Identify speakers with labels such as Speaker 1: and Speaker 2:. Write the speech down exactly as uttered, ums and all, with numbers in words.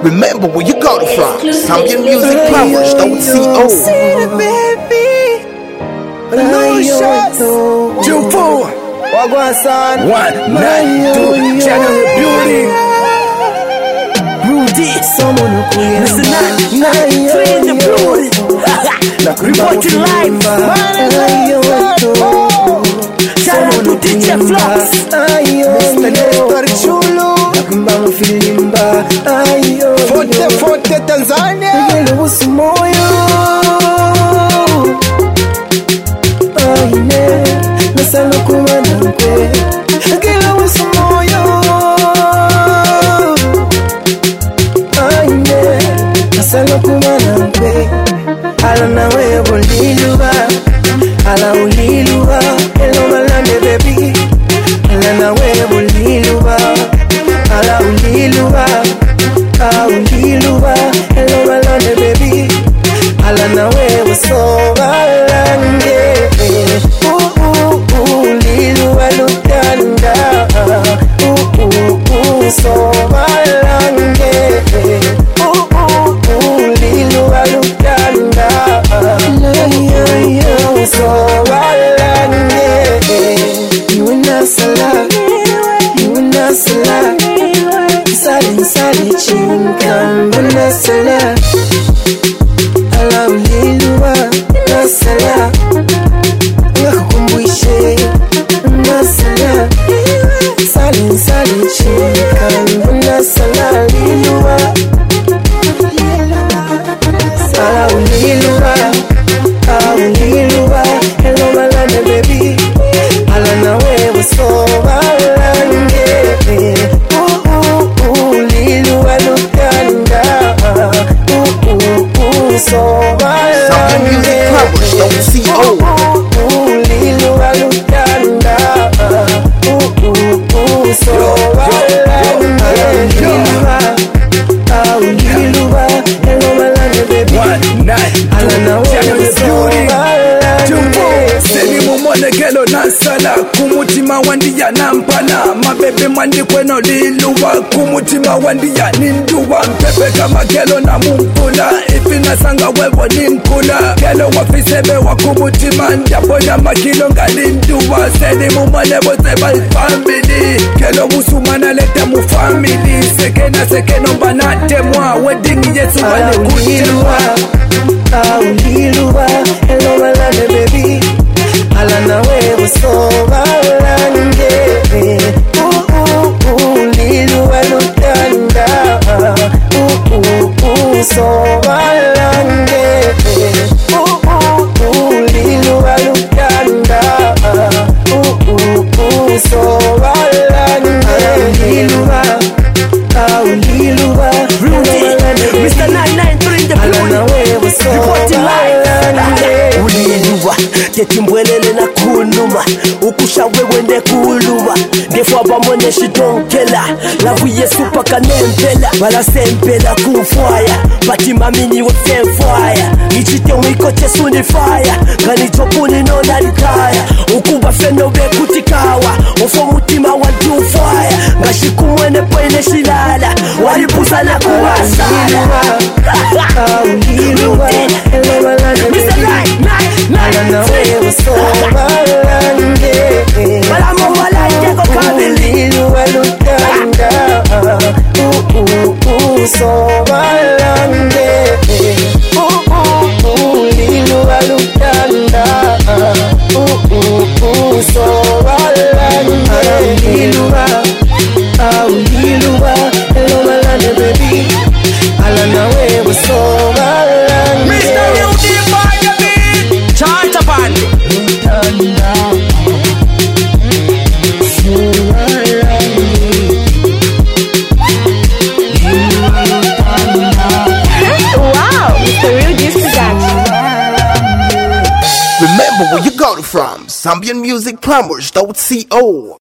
Speaker 1: Remember where you got it from. Zambian Music Powers, don't C O.
Speaker 2: baby, no shots.
Speaker 3: Two, four.
Speaker 2: Wagwan son.
Speaker 3: One, nine, two, January beauty.
Speaker 2: Rudy, someone who can
Speaker 3: Mister Nine, three in the beauty. Reporting live. Shout out to D J Flux.
Speaker 2: Mister Nestor Chulo. Nakumbang filimba.
Speaker 1: Forte, forte Tanzania.
Speaker 2: Ngelo usimoyo. Aine, nasalo kumana kwe. Ngelo usimoyo. Aine, nasalo kumana kwe. Ala nawe boliluba, ala uliluba, hello malande baby. Ala nawe boliluba, ala uliluba, ala uliluba, hello malande baby. Ala nawe wasobalande, uh uh uh, liluba lutanda, uh uh uh, sobalande, uh uh uh, liluba lutanda. So you and us alive, you and us alive. Sali sali chinkan, and us alive. Ala uliluwa, us alive. Ngakumbushe, us alive. Sali sali chinkan, and us alive. Uliluwa, ala uliluwa. Uliluwa, hello malande baby. Ala nawe wasobalande. Uh uh uh, uliluwa lutanda. Uh uh uh, sobalande.
Speaker 1: Zambian Music Powers, don't C O.
Speaker 2: Uliluwa lutanda. Uh uh uh, sobalande. Uliluwa, uliluwa, hello malande baby.
Speaker 3: One, nine, two, January beauty. Monegelo nansala kumutima wandiya nampana mabebe mwandi kweno liluwa kumutima wandiya ninduwa mpepe kama gelo na mumpula ifi nasanga wewo ninkula gelo wafisebe wa kumutima ndaponya makilo ngalinduwa seni mumonebo seba family gelo musumana lete mu family sekena sekeno banate mwa wedding yesu wane kuchilwa
Speaker 2: uliluwa hello malande baby. Ala nawe wasobalande. Uh uh uh, liluwa lutanda. Uh uh uh, sobalande. Uh uh uh, liluwa lutanda. Uh uh uh, sobalande. Liluwa, uliluwa,
Speaker 3: Mister Nine Nine three in the beauty. Reporting live. Uliluwa, tetimbwelele na kunuma. Ukusha wewe nde kuluma. Defo abamone shidonkela. Lavu yesu paka nempela. Wala sempela kufwaya. Bati mamini wo semfwaya. Ichite mwiko chesu ni fire. Kani chopuni no nalikaya. Ukuba feno be kutikawa. Ofo mutima wa jufwaya. Ngashiku mwene pwene shilala. Walipusa na kuwasala.
Speaker 2: uliluwa, hello malande
Speaker 3: Mister Nine Nine Nine
Speaker 2: nawe wasobalande. Uliluwa lutanda. Uh uh uh, sobalande. Uh uh uh, uliluwa lutanda. Uh uh uh, sobalande. Uliluwa, uliluwa, hello malande baby. Ala nawe wasobalande.
Speaker 3: Mister Rudy Bayabi Chant upon
Speaker 4: Wow, Mister Rudy's production.
Speaker 1: Remember where you got it from. Zambian Music Powers, don't C O.